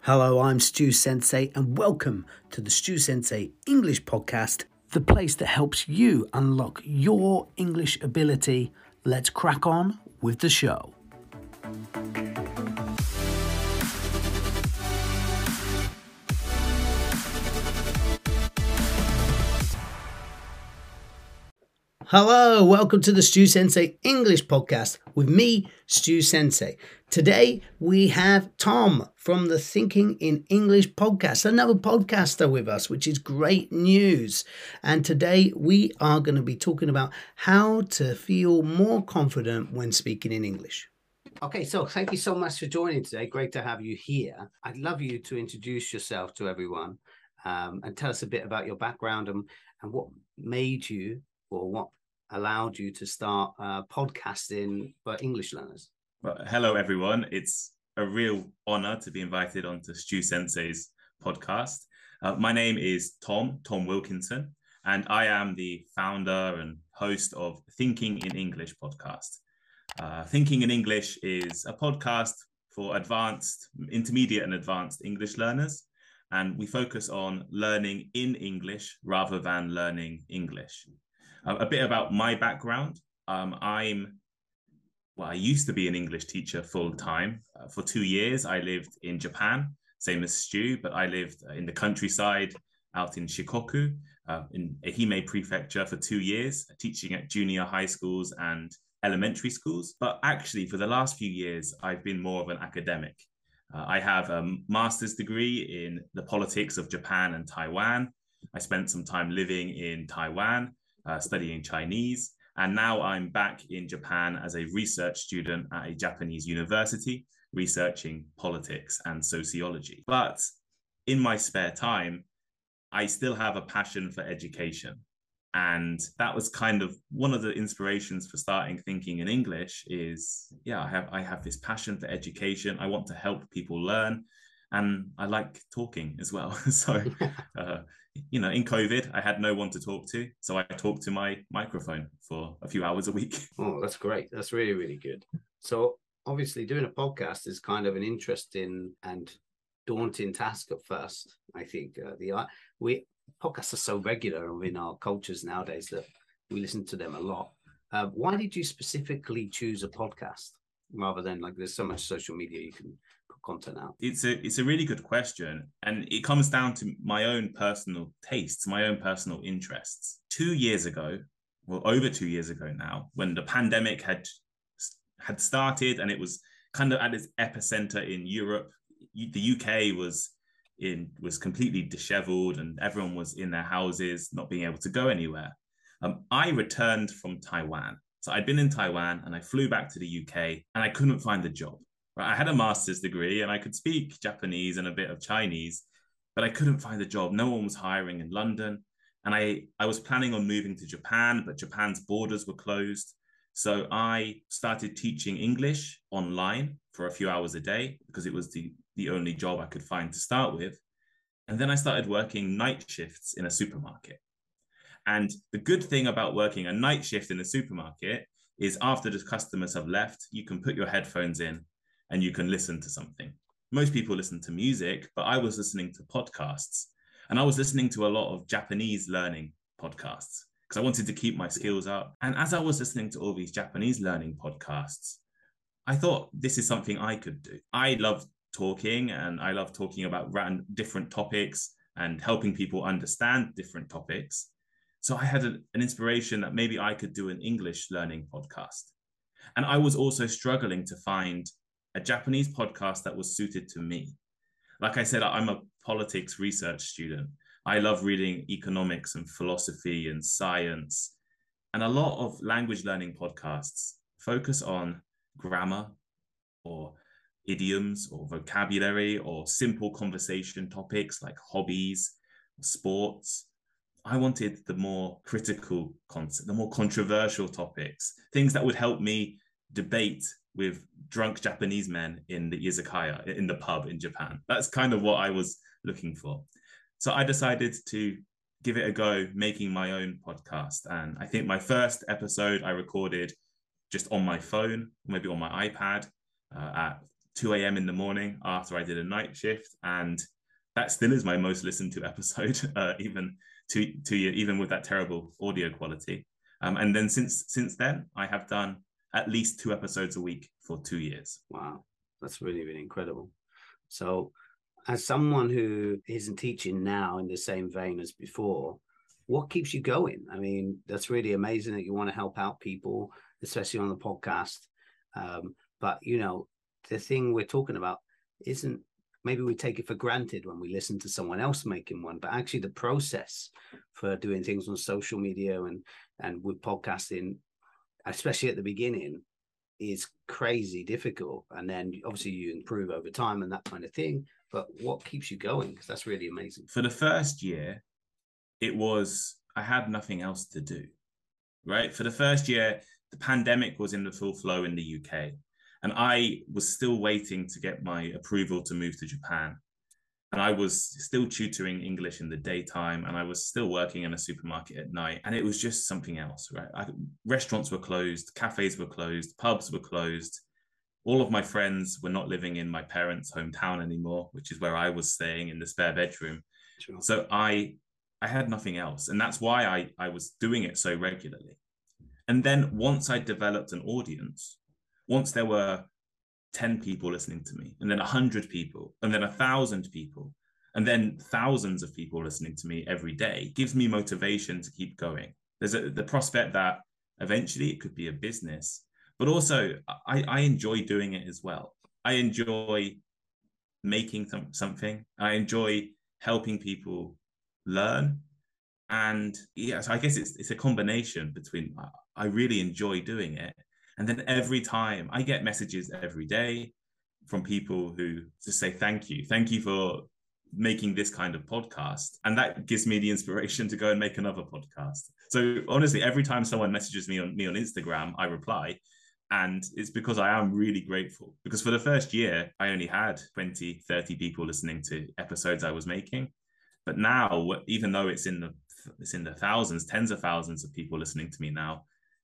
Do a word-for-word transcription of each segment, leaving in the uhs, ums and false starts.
Hello, I'm Stu Sensei, and welcome to the Stu Sensei English Podcast, the place that helps you unlock your English ability. Let's crack on with the show. Hello, welcome to the Stu Sensei English Podcast with me, Stu Sensei. Today we have Tom from the Thinking in English podcast, another podcaster with us, which is great news. And today we are going to be talking about how to feel more confident when speaking in English. Okay, so thank you so much for joining today. Great to have you here. I'd love you to introduce yourself to everyone um, and tell us a bit about your background and, and what made you or what allowed you to start uh, podcasting for English learners. Well, hello, everyone. It's a real honor to be invited onto Stu Sensei's podcast. Uh, my name is Tom, Tom Wilkinson, and I am the founder and host of Thinking in English podcast. Uh, Thinking in English is a podcast for advanced, intermediate and advanced English learners, and we focus on learning in English rather than learning English. Uh, a bit about my background. Um, I'm, well, I used to be an English teacher full time. Uh, for two years, I lived in Japan, same as Stu, but I lived in the countryside out in Shikoku, uh, in Ehime Prefecture for two years, teaching at junior high schools and elementary schools. But actually, for the last few years, I've been more of an academic. Uh, I have a master's degree in the politics of Japan and Taiwan. I spent some time living in Taiwan, Uh, studying Chinese, and now I'm back in Japan as a research student at a Japanese university, researching politics and sociology. But in my spare time, I still have a passion for education. And that was kind of one of the inspirations for starting Thinking in English is, yeah, I have, I have this passion for education. I want to help people learn. And I like talking as well. So, uh, you know, in COVID, I had no one to talk to. So I talked to my microphone for a few hours a week. Oh, that's great. That's really, really good. So obviously doing a podcast is kind of an interesting and daunting task at first. I think uh, the we podcasts are so regular in our cultures nowadays that we listen to them a lot. Uh, why did you specifically choose a podcast rather than like there's so much social media you can content out? It's a it's a really good question, and it comes down to my own personal tastes, my own personal interests. Two years ago, well, over two years ago now, when the pandemic had had started and it was kind of at its epicenter in Europe, the U K was in was completely disheveled, and everyone was in their houses, not being able to go anywhere. Um, I returned from Taiwan, so I'd been in Taiwan, and I flew back to the U K, and I couldn't find a job. I had a master's degree and I could speak Japanese and a bit of Chinese, but I couldn't find a job. No one was hiring in London. And I, I was planning on moving to Japan, but Japan's borders were closed. So I started teaching English online for a few hours a day because it was the, the only job I could find to start with. And then I started working night shifts in a supermarket. And the good thing about working a night shift in a supermarket is after the customers have left, you can put your headphones in and you can listen to something. Most people listen to music, but I was listening to podcasts. And I was listening to a lot of Japanese learning podcasts because I wanted to keep my skills up. And as I was listening to all these Japanese learning podcasts, I thought this is something I could do. I love talking, and I love talking about random, different topics and helping people understand different topics. So I had a, an inspiration that maybe I could do an English learning podcast. And I was also struggling to find a Japanese podcast that was suited to me. Like I said, I'm a politics research student. I love reading economics and philosophy and science. And a lot of language learning podcasts focus on grammar or idioms or vocabulary or simple conversation topics like hobbies, sports. I wanted the more critical concept, the more controversial topics, things that would help me debate with drunk Japanese men in the izakaya, in the pub in Japan. That's kind of what I was looking for. So I decided to give it a go, making my own podcast. And I think my first episode I recorded just on my phone, maybe on my iPad, uh, at two a.m. in the morning after I did a night shift, and that still is my most listened to episode, uh, even to to even with that terrible audio quality. Um, and then since since then, I have done at least two episodes a week for two years. Wow, that's really, really incredible. So, as someone who isn't teaching now in the same vein as before, what keeps you going? I mean, that's really amazing that you want to help out people, especially on the podcast. Um, but, you know, the thing we're talking about isn't, maybe we take it for granted when we listen to someone else making one, but actually the process for doing things on social media and, and with podcasting, especially at the beginning, is crazy difficult. And then obviously you improve over time and that kind of thing. But what keeps you going? Because that's really amazing. For the first year, it was, I had nothing else to do, right? For the first year, the pandemic was in the full flow in the U K. And I was still waiting to get my approval to move to Japan. And I was still tutoring English in the daytime, and I was still working in a supermarket at night. And it was just something else, right? I, restaurants were closed, cafes were closed, pubs were closed. All of my friends were not living in my parents' hometown anymore, which is where I was staying in the spare bedroom. Sure. So I, I had nothing else. And that's why I, I was doing it so regularly. And then once I developed an audience, once there were ten people listening to me, and then one hundred people, and then one thousand people, and then thousands of people listening to me every day, gives me motivation to keep going. There's a, the prospect that eventually it could be a business, but also I, I enjoy doing it as well. I enjoy making th- something. I enjoy helping people learn. And yeah, so I guess it's, it's a combination between, I really enjoy doing it. And then every time I get messages every day from people who just say, thank you. Thank you for making this kind of podcast. And that gives me the inspiration to go and make another podcast. So honestly, every time someone messages me on me on Instagram, I reply. And it's because I am really grateful. Because for the first year, I only had twenty, thirty people listening to episodes I was making. But now, even though it's in the it's in the thousands, tens of thousands of people listening to me now,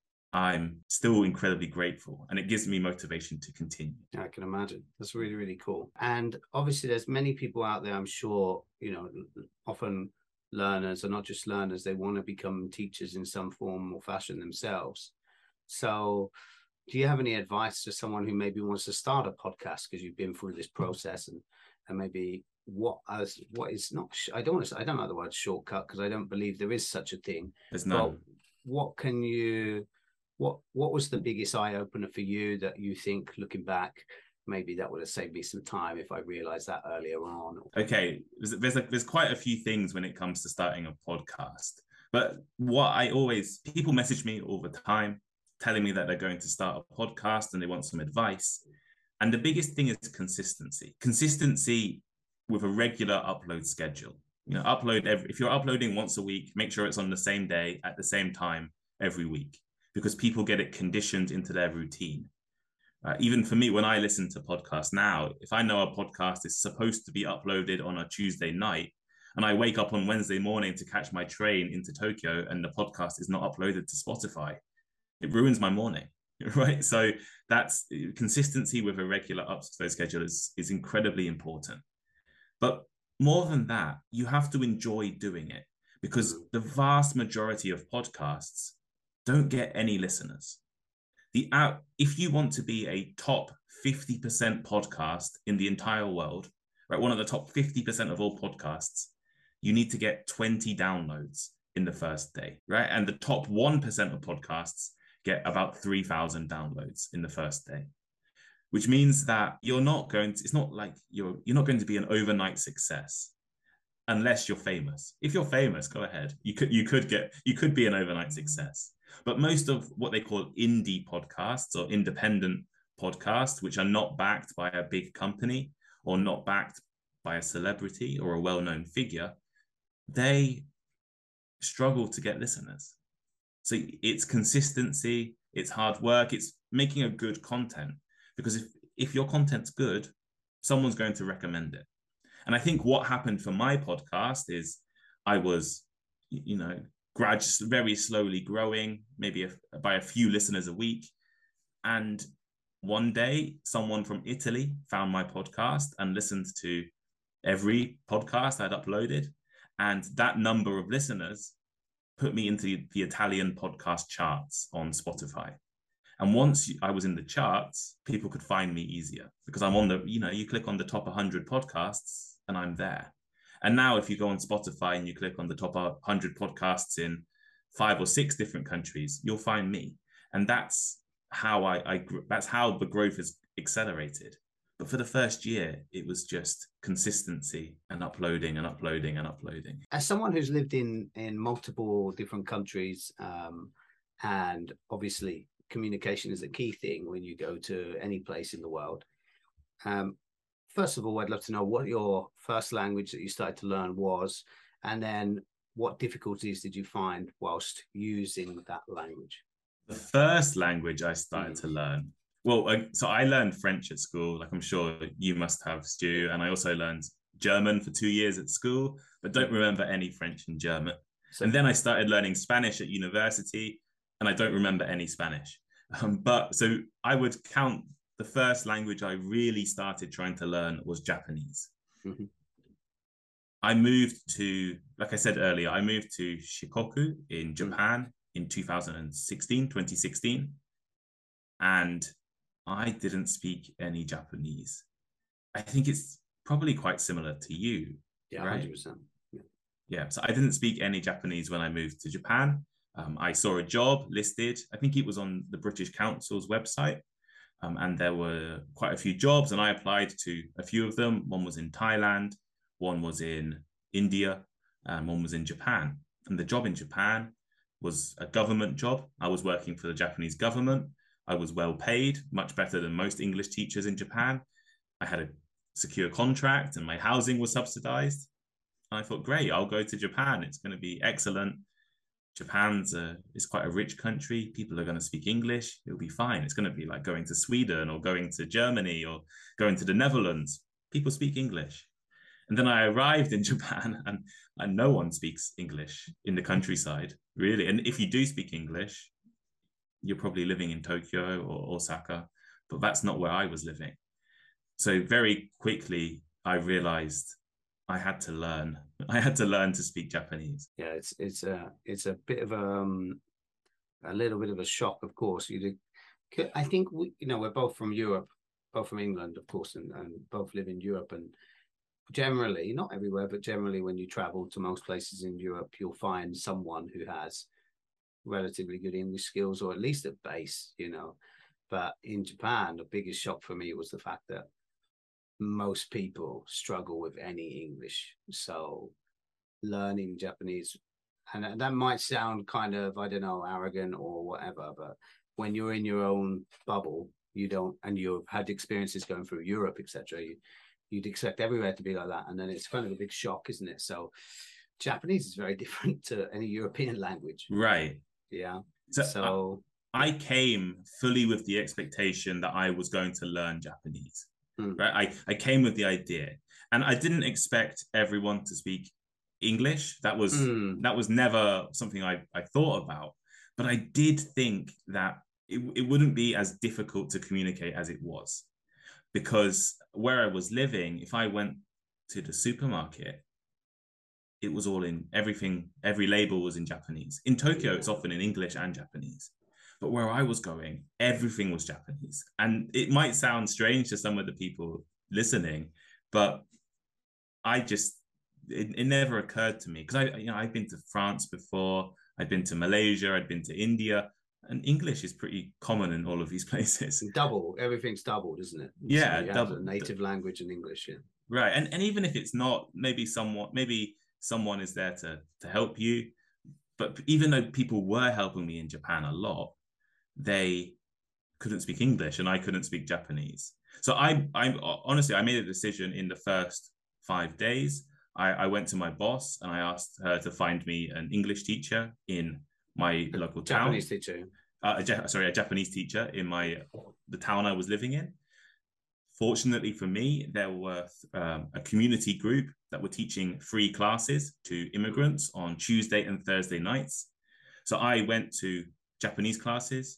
I'm still incredibly grateful, and it gives me motivation to continue. I can imagine. That's really, really cool. And obviously there's many people out there, I'm sure, you know, often learners are not just learners, they want to become teachers in some form or fashion themselves. So do you have any advice to someone who maybe wants to start a podcast, because you've been through this process, and, and maybe what as what is not, I don't want to, I don't know the word shortcut, because I don't believe there is such a thing. There's none. But what can you, What what was the biggest eye-opener for you that you think, looking back, maybe that would have saved me some time if I realized that earlier on? Okay, there's there's, like, there's quite a few things when it comes to starting a podcast. But what I always, people message me all the time telling me that they're going to start a podcast and they want some advice. And the biggest thing is consistency. Consistency with a regular upload schedule. You know, upload every, if you're uploading once a week, make sure it's on the same day at the same time every week, because people get it conditioned into their routine. Uh, even for me, when I listen to podcasts now, if I know a podcast is supposed to be uploaded on a Tuesday night, and I wake up on Wednesday morning to catch my train into Tokyo and the podcast is not uploaded to Spotify, it ruins my morning, right? So that's consistency with a regular upload schedule is, is incredibly important. But more than that, you have to enjoy doing it, because the vast majority of podcasts don't get any listeners. The out, if you want to be a top fifty percent podcast in the entire world, right, one of the top fifty percent of all podcasts, you need to get twenty downloads in the first day, right? And the top one percent of podcasts get about three thousand downloads in the first day, which means that you're not going to, it's not like you're, you're not going to be an overnight success unless you're famous. If you're famous, go ahead. You could, you could get, you could be an overnight success. But most of what they call indie podcasts or independent podcasts, which are not backed by a big company or not backed by a celebrity or a well-known figure, they struggle to get listeners. So it's consistency, it's hard work, it's making a good content. Because if, if your content's good, someone's going to recommend it. And I think what happened for my podcast is I was, you know, gradually, very slowly growing, maybe a, by a few listeners a week. And one day, someone from Italy found my podcast and listened to every podcast I'd uploaded. And that number of listeners put me into the Italian podcast charts on Spotify. And once I was in the charts, people could find me easier because I'm on the, you know, you click on the top one hundred podcasts and I'm there. And now if you go on Spotify and you click on the top one hundred podcasts in five or six different countries, you'll find me. And that's how I, I that's how the growth has accelerated. But for the first year, it was just consistency and uploading and uploading and uploading. As someone who's lived in in multiple different countries, um, and obviously communication is a key thing when you go to any place in the world. Um, first of all, I'd love to know what your first language that you started to learn was, and then what difficulties did you find whilst using that language? The first language I started mm. to learn, well, I, so I learned French at school, like I'm sure you must have, Stu, and I also learned German for two years at school, but don't remember any French and German. So, and then I started learning Spanish at university, and I don't remember any Spanish. Um, but so I would count the first language I really started trying to learn was Japanese. Mm-hmm. I moved to, like I said earlier, I moved to Shikoku in Japan mm-hmm. in two thousand sixteen, twenty sixteen. And I didn't speak any Japanese. I think it's probably quite similar to you. Yeah, right? one hundred percent. Yeah. Yeah, so I didn't speak any Japanese when I moved to Japan. Um, I saw a job listed, I think it was on the British Council's website, um, and there were quite a few jobs, and I applied to a few of them. One was in Thailand, one was in India, and one was in Japan. And the job in Japan was a government job. I was working for the Japanese government. I was well paid, much better than most English teachers in Japan. I had a secure contract and my housing was subsidized. And I thought, great, I'll go to Japan. It's going to be excellent. Japan's a, is quite a rich country. People are going to speak English. It'll be fine. It's going to be like going to Sweden or going to Germany or going to the Netherlands. People speak English. And then I arrived in Japan and, and no one speaks English in the countryside, really. And if you do speak English, you're probably living in Tokyo or Osaka, but that's not where I was living. So very quickly, I realized I had to learn. I had to learn to speak Japanese. Yeah, it's it's a it's a bit of a um, a little bit of a shock, of course. You did, I think we, you know, we're both from Europe, both from England, of course, and, and both live in Europe. And generally, not everywhere, but generally, when you travel to most places in Europe, you'll find someone who has relatively good English skills, or at least at base, you know. But in Japan, the biggest shock for me was the fact that most people struggle with any English. So learning Japanese, and that might sound kind of, I don't know, arrogant or whatever, but when you're in your own bubble, you don't, and you've had experiences going through Europe, et cetera, you, you'd expect everywhere to be like that. And then it's kind of a big shock, isn't it? So Japanese is very different to any European language. Right. Yeah. So, so I, I came fully with the expectation that I was going to learn Japanese. Hmm. Right. I, I came with the idea, and I didn't expect everyone to speak English. That was mm. that was never something I, I thought about. But I did think that it, it wouldn't be as difficult to communicate as it was. Because where I was living, if I went to the supermarket, it was all in everything, every label was in Japanese. In Tokyo, it's often in English and Japanese. But where I was going, everything was Japanese. And it might sound strange to some of the people listening, but I just, it, it never occurred to me. Because I, you know, I've been to France before, I've been to Malaysia, I've been to India, and English is pretty common in all of these places. Double, everything's doubled, isn't it? Yeah, so double. Native language and English, yeah. Right, and and even if it's not, maybe somewhat, maybe someone is there to to help you. But even though people were helping me in Japan a lot, they couldn't speak English and I couldn't speak Japanese. So I, I honestly, I made a decision in the first five days. I, I went to my boss and I asked her to find me an English teacher in my a local Japanese town. teacher. Uh, a, sorry, a Japanese teacher in my the town I was living in. Fortunately for me, there were um, a community group that were teaching free classes to immigrants on Tuesday and Thursday nights. So I went to Japanese classes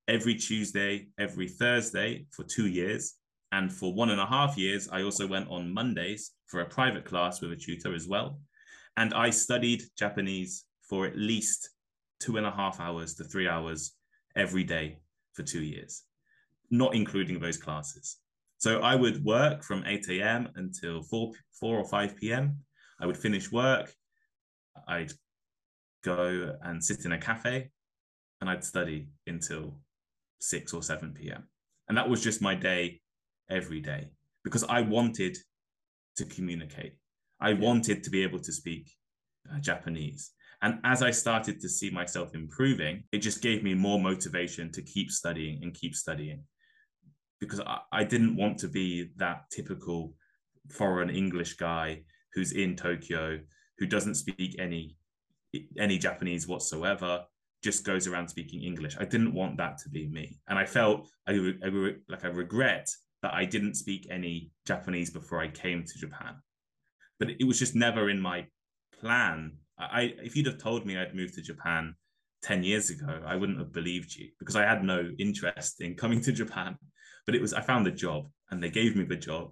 every Tuesday, every Thursday for two years. And for one and a half years, I also went on Mondays for a private class with a tutor as well. And I studied Japanese for at least two and a half hours to three hours every day for two years, not including those classes. So I would work from eight a.m. until four, four or five p.m. I would finish work. I'd go and sit in a cafe and I'd study until six or seven p.m. And that was just my day every day because I wanted to communicate. I wanted to be able to speak uh, Japanese. And as I started to see myself improving, it just gave me more motivation to keep studying and keep studying because I, I didn't want to be that typical foreign English guy who's in Tokyo, who doesn't speak any, any Japanese whatsoever, just goes around speaking English. I didn't want that to be me. And I felt I, I, like I regret that I didn't speak any Japanese before I came to Japan. But it was just never in my plan. I, if you'd have told me I'd moved to Japan ten years ago, I wouldn't have believed you because I had no interest in coming to Japan. But it was, I found the job and they gave me the job.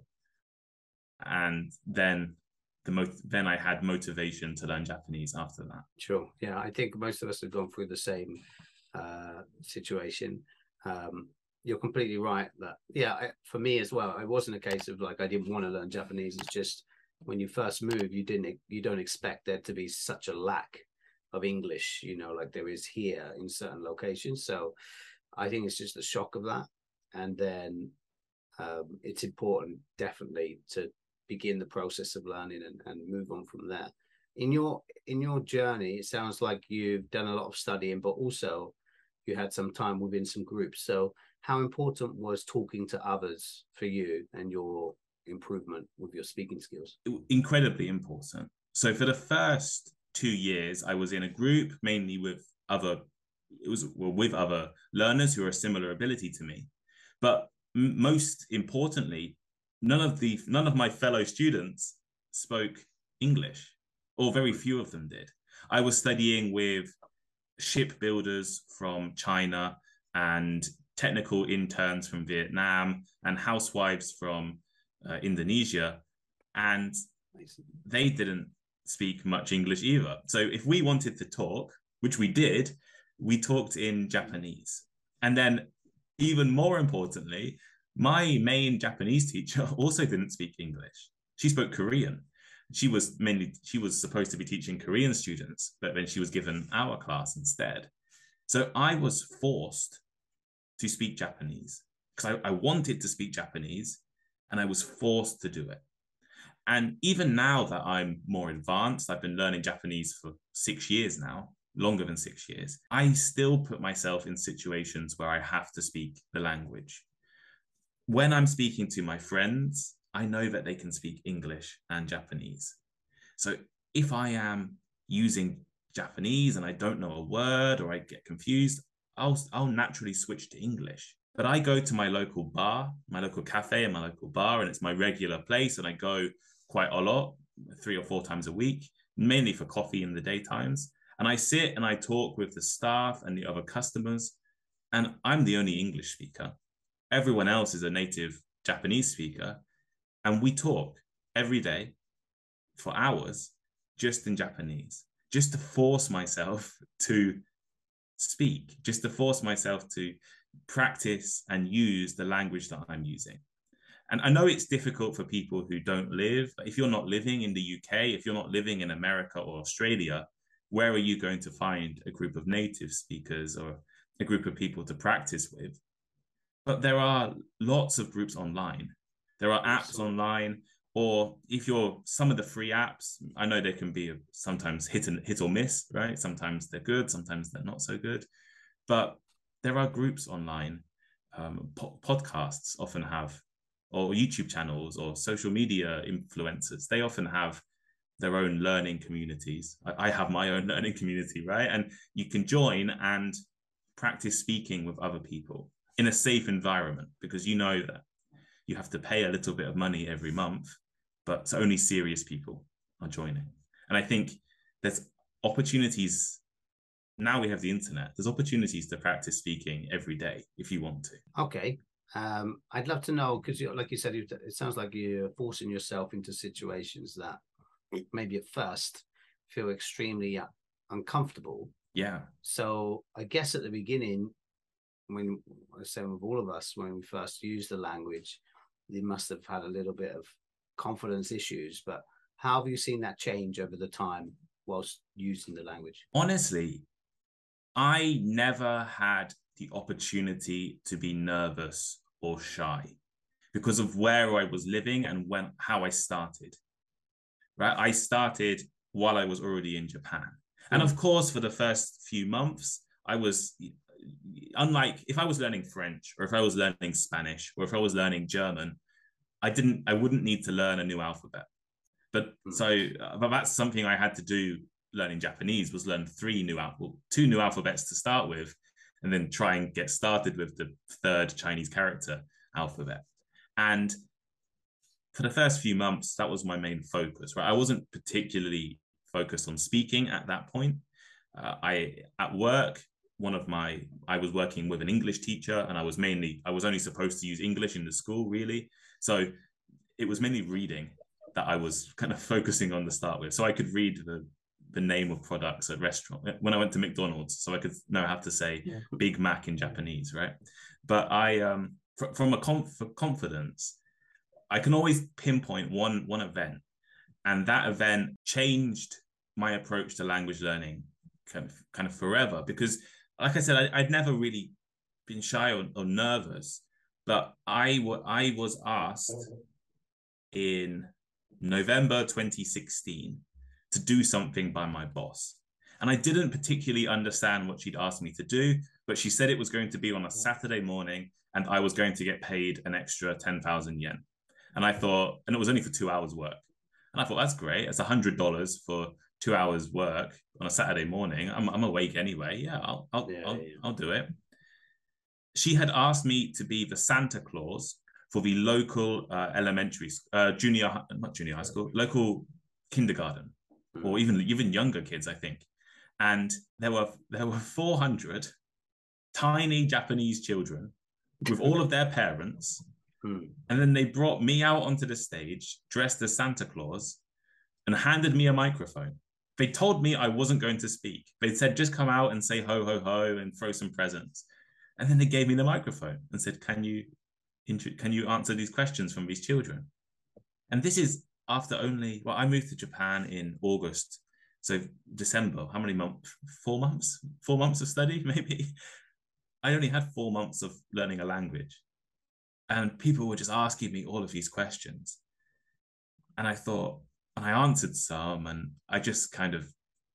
And then the mo- then I had motivation to learn Japanese after that. Sure. Yeah, I think most of us have gone through the same uh, situation. Um, you're completely right that, yeah, I, for me as well, it wasn't a case of like I didn't want to learn Japanese. It's just when you first move, you didn't, you don't expect there to be such a lack of English, you know, like there is here in certain locations. So I think it's just the shock of that. And then um, it's important definitely to begin the process of learning and, and move on from there. In your in your journey, it sounds like you've done a lot of studying, but also you had some time within some groups. So how important was talking to others for you and your improvement with your speaking skills? Incredibly important. So for the first two years, I was in a group mainly with other, it was well, with other learners who are a similar ability to me. But m- most importantly, none of the none of my fellow students spoke English, or very few of them did. I was studying with shipbuilders from China and technical interns from Vietnam and housewives from uh, Indonesia, and they didn't speak much English either. So if we wanted to talk, which we did, we talked in Japanese. And then even more importantly, my main Japanese teacher also didn't speak English. She spoke Korean. She was mainly, she was supposed to be teaching Korean students, but then she was given our class instead. So I was forced to speak Japanese because I, I wanted to speak Japanese and I was forced to do it. And even now that I'm more advanced, I've been learning Japanese for six years now, longer than six years, I still put myself in situations where I have to speak the language. When I'm speaking to my friends, I know that they can speak English and Japanese. So if I am using Japanese and I don't know a word or I get confused, I'll, I'll naturally switch to English. But I go to my local bar, my local cafe and my local bar, and it's my regular place. And I go quite a lot, three or four times a week, mainly for coffee in the daytimes. And I sit and I talk with the staff and the other customers. And I'm the only English speaker. Everyone else is a native Japanese speaker. And we talk every day for hours just in Japanese, just to force myself to speak, just to force myself to practice and use the language that I'm using. And I know it's difficult for people who don't live. If you're not living in the U K, if you're not living in America or Australia, where are you going to find a group of native speakers or a group of people to practice with? But there are lots of groups online. There are apps online, or if you're some of the free apps, I know they can be sometimes hit and hit or miss, right? Sometimes they're good, sometimes they're not so good. But there are groups online. Um, po- podcasts often have, or YouTube channels or social media influencers. They often have their own learning communities. I, I have my own learning community, right? And you can join and practice speaking with other people in a safe environment, because you know that you have to pay a little bit of money every month, but only serious people are joining. And I think there's opportunities now we have the internet. There's opportunities to practice speaking every day if you want to. Okay. Um, I'd love to know, because like you said, it sounds like you're forcing yourself into situations that maybe at first feel extremely uncomfortable. Yeah. So I guess at the beginning, when I say with all of us, when we first used the language, they must have had a little bit of confidence issues. But how have you seen that change over the time whilst using the language? Honestly, I never had the opportunity to be nervous or shy because of where I was living and when how I started. Right, I started while I was already in Japan, and of course, for the first few months, I was unlike if I was learning French or if I was learning Spanish or if I was learning German, I didn't, I wouldn't need to learn a new alphabet. But so, but that's something I had to do. Learning Japanese was learn three new alphabet, two new alphabets to start with, and then try and get started with the third Chinese character alphabet. And for the first few months, that was my main focus. Right, I wasn't particularly focused on speaking at that point. Uh, I at work, one of my I was working with an English teacher, and I was mainly I was only supposed to use English in the school, really. So it was mainly reading that I was kind of focusing on to start with. So I could read the the name of products at restaurant when I went to McDonald's, so I could know how to say yeah. Big Mac in Japanese, right? But I, um, fr- from a conf- for confidence, I can always pinpoint one one event, and that event changed my approach to language learning, kind of kind of forever. Because, like I said, I, I'd never really been shy or, or nervous, but I w- I was asked in November twenty sixteen to do something by my boss. And I didn't particularly understand what she'd asked me to do, but she said it was going to be on a Saturday morning and I was going to get paid an extra ten thousand yen. And I thought, and it was only for two hours work. And I thought, that's great. It's one hundred dollars for two hours work on a Saturday morning. I'm, I'm awake anyway. Yeah, I'll, I'll, yeah, I'll, yeah. I'll do it. She had asked me to be the Santa Claus for the local uh, elementary, uh, junior, not junior high school, local kindergarten. Or even even younger kids, I think. And there were there were four hundred tiny Japanese children with all of their parents. And then they brought me out onto the stage dressed as Santa Claus and handed me a microphone. They told me I wasn't going to speak. They said, just come out and say ho, ho, ho and throw some presents. And then they gave me the microphone and said, can you, can you answer these questions from these children? And this is after only, well, I moved to Japan in August. So December, how many months? Four months? Four months of study, maybe? I only had four months of learning a language. And people were just asking me all of these questions. And I thought, and I answered some, and I just kind of,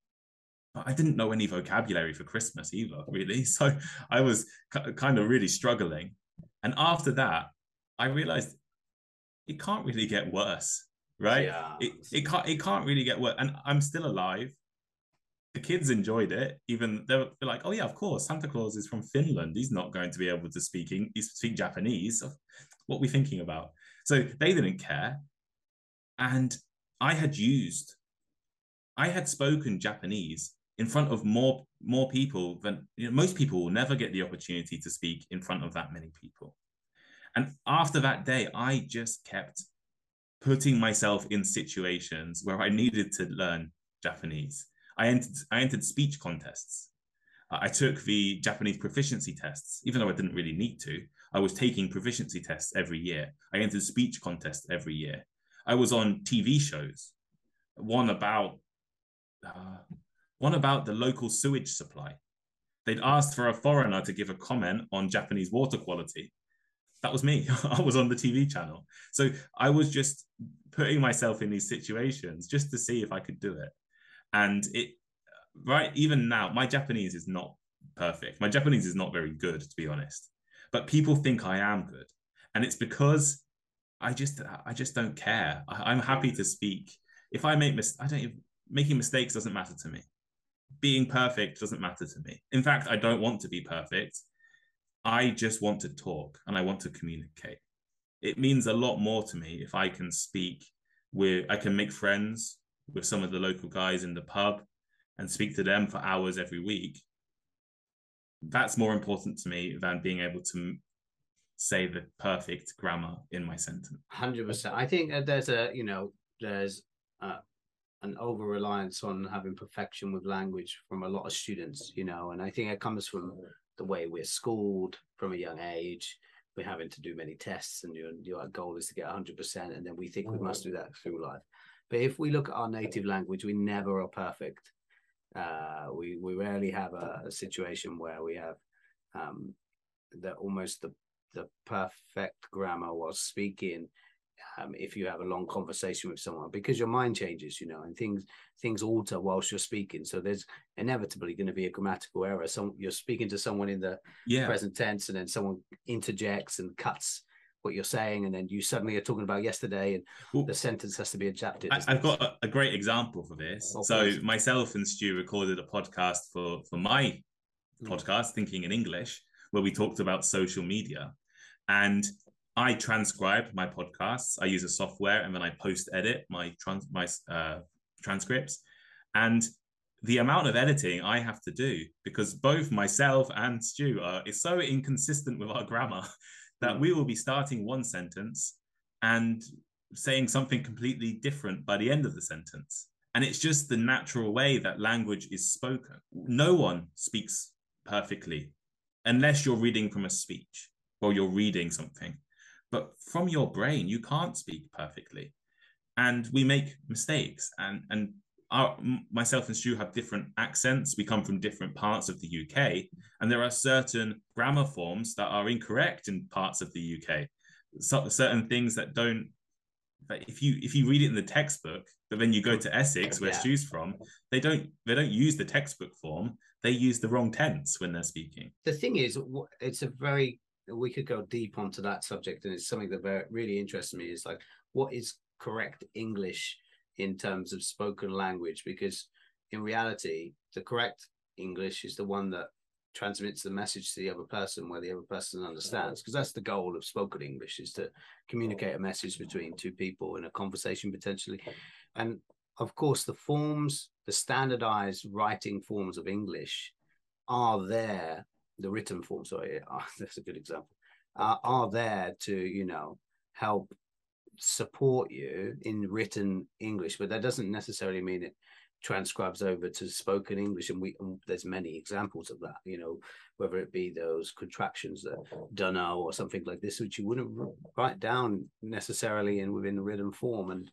I didn't know any vocabulary for Christmas either, really. So I was kind of really struggling. And after that, I realized it can't really get worse. Right? Yeah. It, it can't it can't really get worse. And I'm still alive. The kids enjoyed it. Even they were like, oh yeah, of course, Santa Claus is from Finland. He's not going to be able to speak speak Japanese. What are we thinking about? So they didn't care. And I had used, I had spoken Japanese in front of more more people than, you know, most people will never get the opportunity to speak in front of that many people. And after that day, I just kept putting myself in situations where I needed to learn Japanese. I entered, I entered speech contests. Uh, I took the Japanese proficiency tests, even though I didn't really need to. I was taking proficiency tests every year. I entered speech contests every year. I was on T V shows. One about, uh, one about the local sewage supply. They'd asked for a foreigner to give a comment on Japanese water quality. That was me. I was on the T V channel. So I was just putting myself in these situations just to see if I could do it. And it, right, even now, my Japanese is not perfect. My Japanese is not very good, to be honest. But people think I am good. And it's because I just, I just don't care. I, I'm happy to speak. If I make mis- I don't even, making mistakes doesn't matter to me. Being perfect doesn't matter to me. In fact, I don't want to be perfect. I just want to talk and I want to communicate. It means a lot more to me if I can speak with, I can make friends with some of the local guys in the pub and speak to them for hours every week That's more important to me than being able to say the perfect grammar in my sentence. one hundred percent. I think that there's a, you know, there's uh, an over reliance on having perfection with language from a lot of students, you know, and I think it comes from the way we're schooled from a young age. We're having to do many tests, and your, your goal is to get one hundred percent, and then we think we must do that through life. But if we look at our native language, we never are perfect. Uh, we we rarely have a, a situation where we have um, the almost the the perfect grammar while speaking. Um, if you have a long conversation with someone, because your mind changes, you know, and things things alter whilst you're speaking. So there's inevitably going to be a grammatical error. So you're speaking to someone in the yeah. present tense, and then someone interjects and cuts what you're saying, and then you suddenly are talking about yesterday, and well, the sentence has to be adapted. I, I've got a, a great example for this. Oh, so please. Myself and Stu recorded a podcast for for my mm. podcast, Thinking in English, where we talked about social media, and I transcribe my podcasts. I use a software, and then I post edit my trans my uh, transcripts. And the amount of editing I have to do, because both myself and Stu are is so inconsistent with our grammar that mm. we will be starting one sentence and saying something completely different by the end of the sentence. And it's just the natural way that language is spoken. No one speaks perfectly unless you're reading from a speech or you're reading something. But from your brain, you can't speak perfectly. And we make mistakes. And, and our, myself and Stu have different accents. We come from different parts of the U K. And there are certain grammar forms that are incorrect in parts of the U K. So, certain things that don't, that if you if you read it in the textbook, but then you go to Essex, where yeah. Stu's from, they don't they don't use the textbook form. They use the wrong tense when they're speaking. The thing is, it's a very... we could go deep onto that subject, and it's something that very, really interests me, is like, what is correct English in terms of spoken language? Because in reality, the correct English is the one that transmits the message to the other person where the other person understands, because that's the goal of spoken English, is to communicate a message between two people in a conversation potentially. And of course, the forms, the standardized writing forms of English are there. The written form, sorry, uh, that's a good example, uh, are there to, you know, help support you in written English, but that doesn't necessarily mean it transcribes over to spoken English. And we and there's many examples of that, you know, whether it be those contractions that dunno or something like this, which you wouldn't write down necessarily in within the written form. And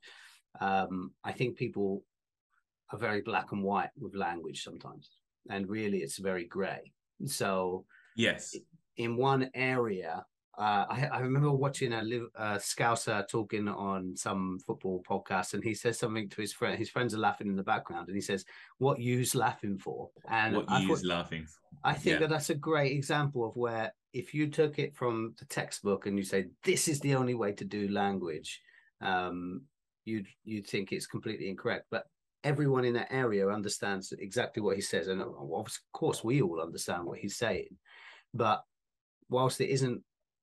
um, I think people are very black and white with language sometimes, and really it's very grey. So yes, in one area, uh, I, I remember watching a uh, Scouser talking on some football podcast, and he says something to his friend. His friends are laughing in the background, and he says, "What you's laughing for?" And what I you's laughing for? I think yeah. that that's a great example of where, if you took it from the textbook and you say this is the only way to do language, um, you'd you'd think it's completely incorrect, but everyone in that area understands exactly what he says. And of course, we all understand what he's saying. But whilst it isn't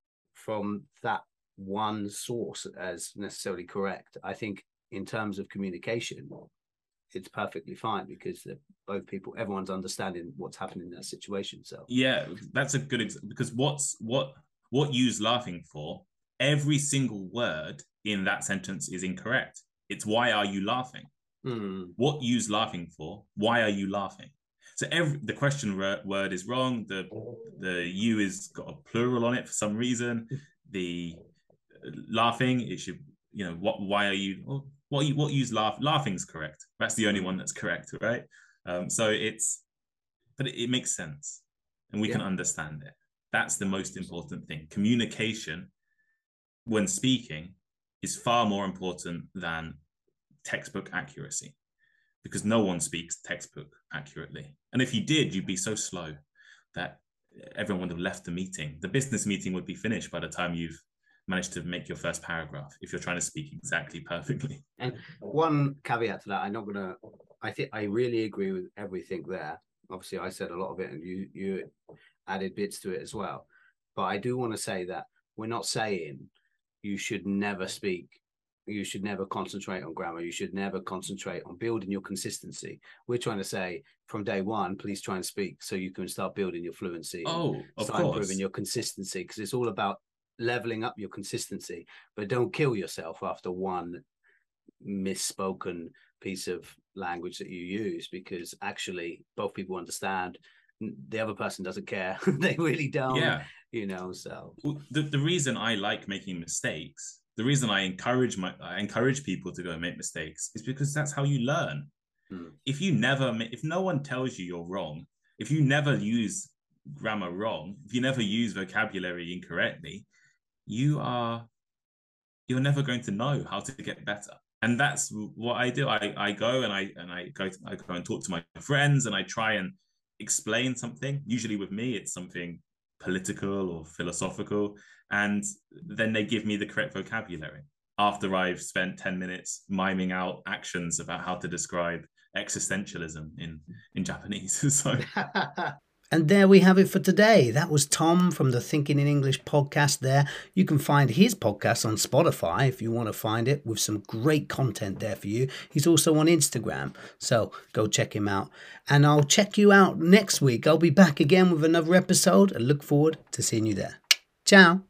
from that one source as necessarily correct, I think in terms of communication, it's perfectly fine, because both people, everyone's understanding what's happening in that situation. So yeah, that's a good example, because what's what what you's laughing for, every single word in that sentence is incorrect. It's why are you laughing? Mm. What you's laughing for? Why are you laughing? So every the question word is wrong. The the you is got a plural on it for some reason. The laughing, it should, you know, what? Why are you? What you what you's laugh? Laughing's correct. That's the only one that's correct, right? Um, so it's, but it, it makes sense, and we yeah. can understand it. That's the most important thing. Communication, when speaking, is far more important than textbook accuracy, because no one speaks textbook accurately. And if you did, you'd be so slow that everyone would have left the meeting. The business meeting would be finished by the time you've managed to make your first paragraph, if you're trying to speak exactly perfectly. And one caveat to that, I'm not gonna I think I really agree with everything there. Obviously I said a lot of it, and you you added bits to it as well, but I do want to say that we're not saying you should never speak you should never concentrate on grammar. You should never concentrate on building your consistency. We're trying to say from day one, please try and speak so you can start building your fluency. Oh, of start course. improving your consistency, because it's all about leveling up your consistency. But don't kill yourself after one misspoken piece of language that you use, because actually both people understand. The other person doesn't care. They really don't. Yeah. You know, so the, the reason I like making mistakes, the reason I encourage my I encourage people to go and make mistakes is because that's how you learn. Hmm. If you never, if no one tells you you're wrong, if you never use grammar wrong, if you never use vocabulary incorrectly, you are, you're never going to know how to get better. And that's what I do. I, I go and I and I go to, I go and talk to my friends, and I try and explain something. Usually with me, it's something political or philosophical, and then they give me the correct vocabulary after I've spent ten minutes miming out actions about how to describe existentialism in in Japanese. So and there we have it for today. That was Tom from the Thinking in English podcast there. You can find his podcast on Spotify if you want to find it, with some great content there for you. He's also on Instagram, so go check him out. And I'll check you out next week. I'll be back again with another episode and look forward to seeing you there. Ciao.